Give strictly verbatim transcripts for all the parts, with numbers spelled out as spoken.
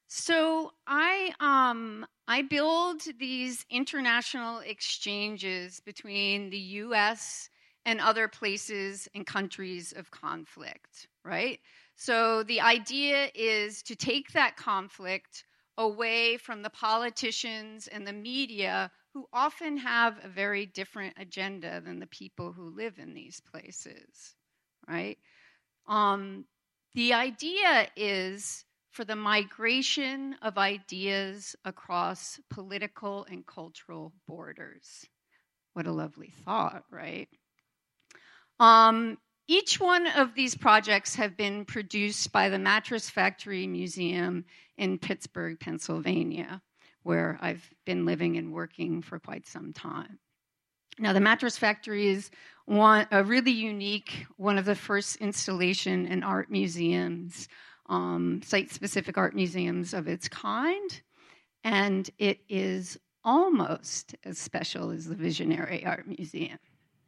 So I um I build these international exchanges between the U S and other places and countries of conflict, right? So the idea is to take that conflict away from the politicians and the media who often have a very different agenda than the people who live in these places, right? Um, the idea is for the migration of ideas across political and cultural borders. What a lovely thought, right? Um, each one of these projects have been produced by the Mattress Factory Museum in Pittsburgh, Pennsylvania, where I've been living and working for quite some time. Now, the Mattress Factory is one, a really unique, one of the first installation and art museums, um, site-specific art museums of its kind, and it is almost as special as the Visionary Art Museum.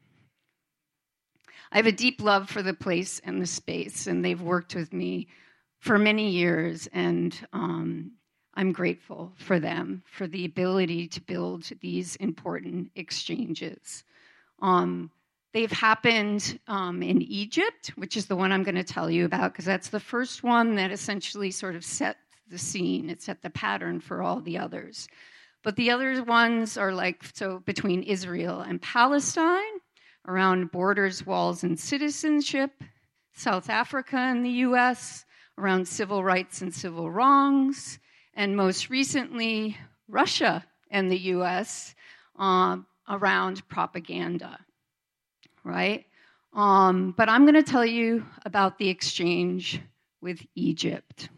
I have a deep love for the place and the space, and they've worked with me for many years, and um, I'm grateful for them, for the ability to build these important exchanges. Um, they've happened um, in Egypt, which is the one I'm going to tell you about, because that's the first one that essentially sort of set the scene. It set the pattern for all the others. But the other ones are like, so between Israel and Palestine, around borders, walls, and citizenship, South Africa and the U S, around civil rights and civil wrongs, and most recently, Russia and the U S uh, around propaganda, right? Um, but I'm going to tell you about the exchange with Egypt.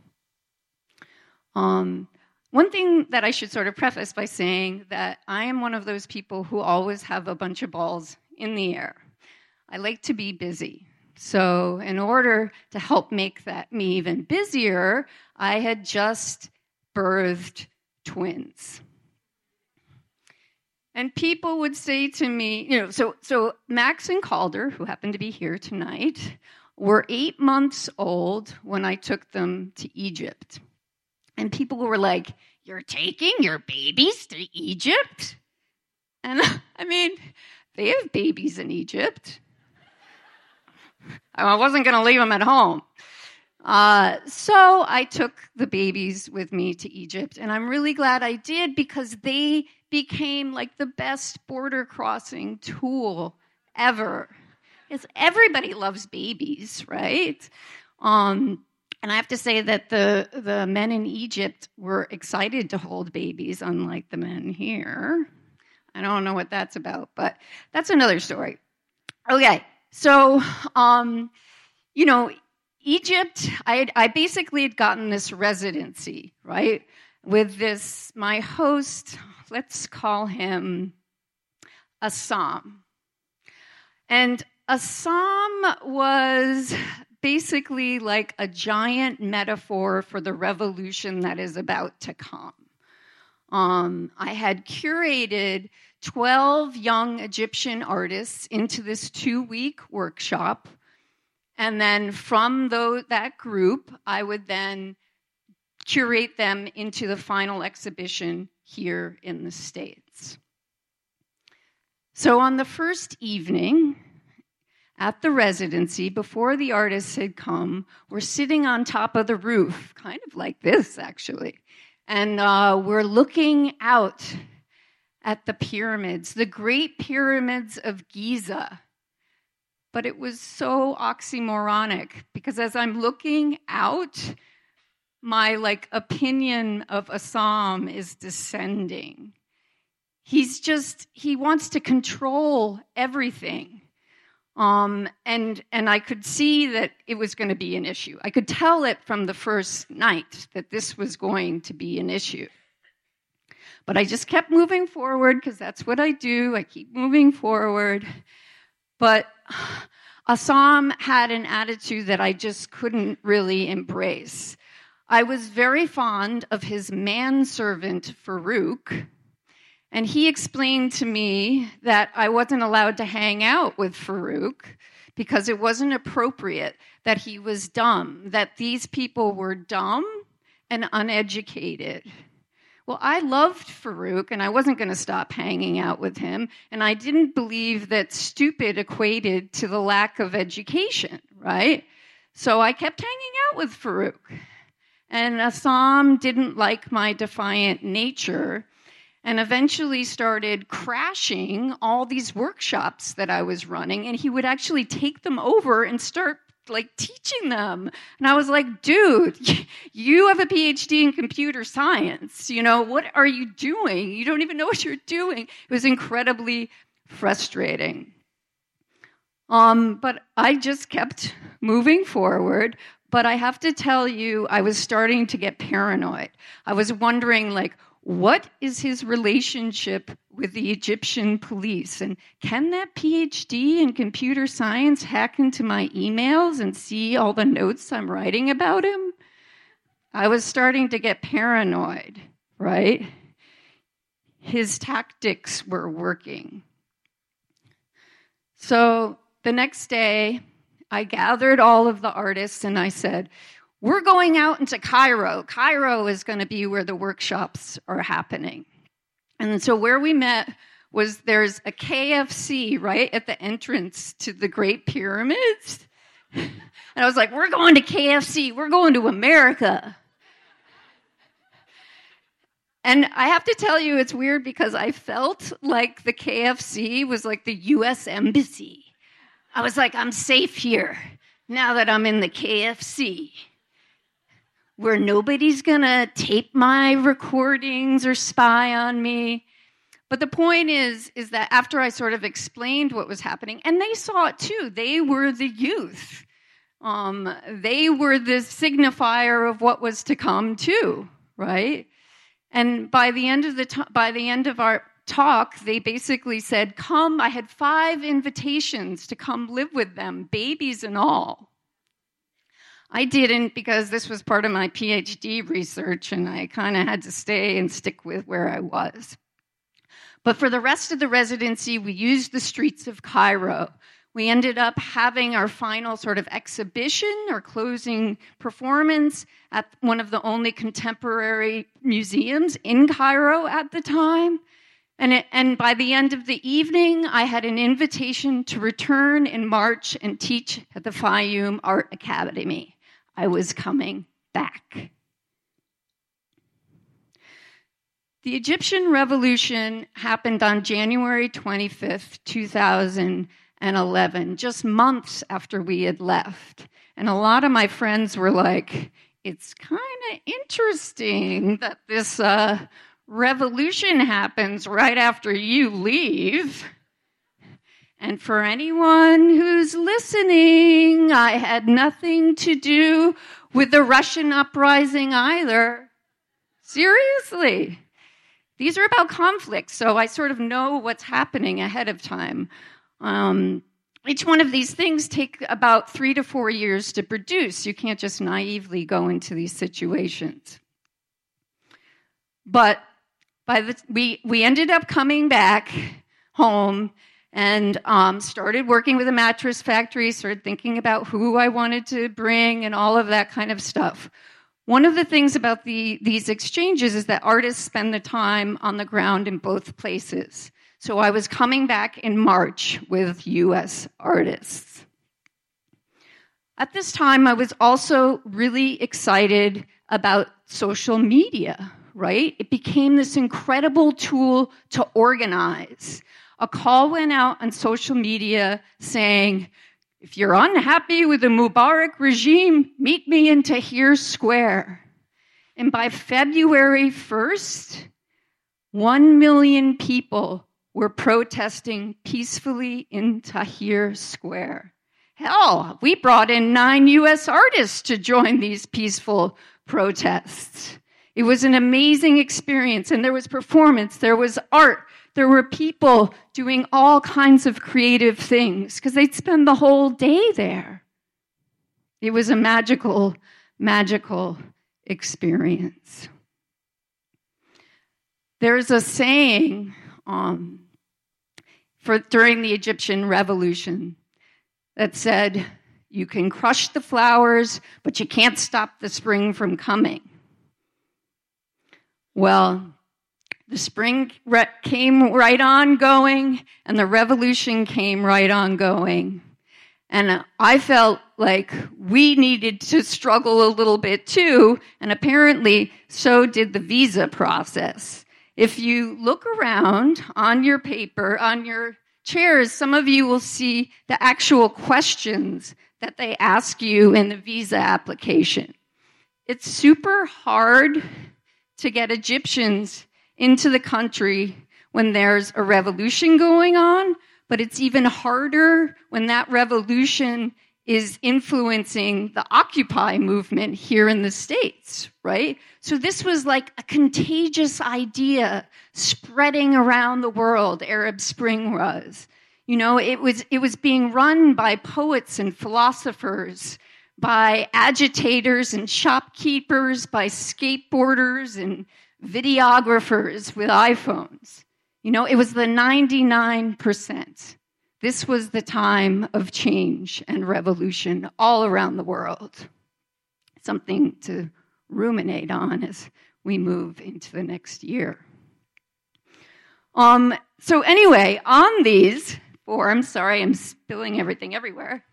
Um, one thing that I should sort of preface by saying that I am one of those people who always have a bunch of balls in the air. I like to be busy. So in order to help make that me even busier, I had just birthed twins. And people would say to me, you know, so, so Max and Calder, who happen to be here tonight, were eight months old when I took them to Egypt. And people were like, "You're taking your babies to Egypt?" And I mean, they have babies in Egypt. I wasn't going to leave them at home. Uh, so I took the babies with me to Egypt, and I'm really glad I did because they became like the best border crossing tool ever. Because everybody loves babies, right? Um, and I have to say that the, the men in Egypt were excited to hold babies, unlike the men here. I don't know what that's about, but that's another story. Okay, so, um, you know, Egypt, I, had, I basically had gotten this residency, right, with this, my host, let's call him Assam. And Assam was basically like a giant metaphor for the revolution that is about to come. Um, I had curated twelve young Egyptian artists into this two-week workshop. And then from those, that group, I would then curate them into the final exhibition here in the States. So on the first evening at the residency, before the artists had come, we're sitting on top of the roof, kind of like this, actually. And uh, we're looking out at the pyramids, the great pyramids of Giza. But it was so oxymoronic because as I'm looking out, my like opinion of Assam is descending. He's just, he wants to control everything. Um, and, and I could see that it was going to be an issue. I could tell it from the first night that this was going to be an issue. But I just kept moving forward because that's what I do. I keep moving forward. But Assam had an attitude that I just couldn't really embrace. I was very fond of his manservant, Farouk, and he explained to me that I wasn't allowed to hang out with Farouk because it wasn't appropriate, that he was dumb, that these people were dumb, and uneducated. Well, I loved Farouk, and I wasn't going to stop hanging out with him, and I didn't believe that stupid equated to the lack of education, right? So I kept hanging out with Farouk. And Assam didn't like my defiant nature and eventually started crashing all these workshops that I was running, and he would actually take them over and start like teaching them. And I was like, dude, you have a P H D in computer science. You know, what are you doing? You don't even know what you're doing. It was incredibly frustrating. Um, but I just kept moving forward. But I have to tell you, I was starting to get paranoid. I was wondering, like, what is his relationship with the Egyptian police? And can that P H D in computer science hack into my emails and see all the notes I'm writing about him? I was starting to get paranoid, right? His tactics were working. So the next day, I gathered all of the artists and I said, we're going out into Cairo. Cairo is going to be where the workshops are happening. And so where we met was there's a K F C right at the entrance to the Great Pyramids. And I was like, we're going to K F C. We're going to America. And I have to tell you, it's weird because I felt like the K F C was like the U S Embassy. I was like, I'm safe here now that I'm in the K F C, where nobody's going to tape my recordings or spy on me. But the point is, is that after I sort of explained what was happening, and they saw it too, they were the youth. Um, they were the signifier of what was to come too, right? And by the end of the t- by the end of our talk, they basically said, come, I had five invitations to come live with them, babies and all. I didn't because this was part of my P H D research and I kind of had to stay and stick with where I was. But for the rest of the residency, we used the streets of Cairo. We ended up having our final sort of exhibition or closing performance at one of the only contemporary museums in Cairo at the time. And, it, and by the end of the evening, I had an invitation to return in March and teach at the Fayum Art Academy. I was coming back. The Egyptian Revolution happened on January twenty-fifth, two thousand eleven, just months after we had left. And a lot of my friends were like, it's kind of interesting that this uh, revolution happens right after you leave. And for anyone who's listening, I had nothing to do with the Russian uprising either. Seriously. These are about conflict, so I sort of know what's happening ahead of time. Um, each one of these things take about three to four years to produce. You can't just naively go into these situations. But by the, we, we ended up coming back home and um, started working with a mattress factory, started thinking about who I wanted to bring and all of that kind of stuff. One of the things about the, these exchanges is that artists spend the time on the ground in both places. So I was coming back in March with U S artists. At this time, I was also really excited about social media, right? It became this incredible tool to organize. A call went out on social media saying, if you're unhappy with the Mubarak regime, meet me in Tahrir Square. And by February first, one million people were protesting peacefully in Tahrir Square. Hell, we brought in nine U S artists to join these peaceful protests. It was an amazing experience, and there was performance, there was art, there were people doing all kinds of creative things because they'd spend the whole day there. It was a magical, magical experience. There's a saying um, for during the Egyptian Revolution that said, you can crush the flowers, but you can't stop the spring from coming. Well, the spring re- came right on going, and the revolution came right on going. And I felt like we needed to struggle a little bit too, and apparently so did the visa process. If you look around on your paper, on your chairs, some of you will see the actual questions that they ask you in the visa application. It's super hard to get Egyptians into the country when there's a revolution going on, but it's even harder when that revolution is influencing the Occupy movement here in the States, right? So this was like a contagious idea spreading around the world, Arab Spring was. You know, it was it was being run by poets and philosophers, by agitators and shopkeepers, by skateboarders and videographers with iPhones. You know, it was the ninety-nine percent. This was the time of change and revolution all around the world. Something to ruminate on as we move into the next year. Um, so anyway, on these forms, sorry, I'm spilling everything everywhere.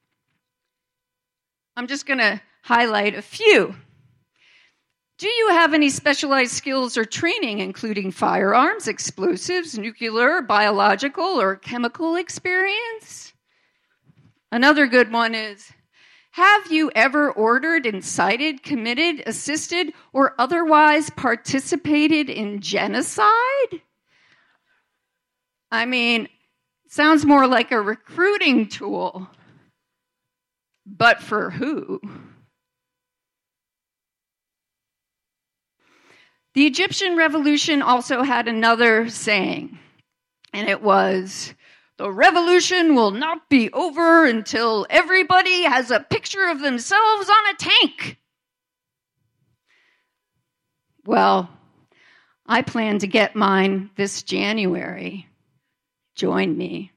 I'm just going to highlight a few. Do you have any specialized skills or training, including firearms, explosives, nuclear, biological, or chemical experience? Another good one is, have you ever ordered, incited, committed, assisted, or otherwise participated in genocide? I mean, sounds more like a recruiting tool. But for who? The Egyptian Revolution also had another saying, and it was, the revolution will not be over until everybody has a picture of themselves on a tank. Well, I plan to get mine this January. Join me.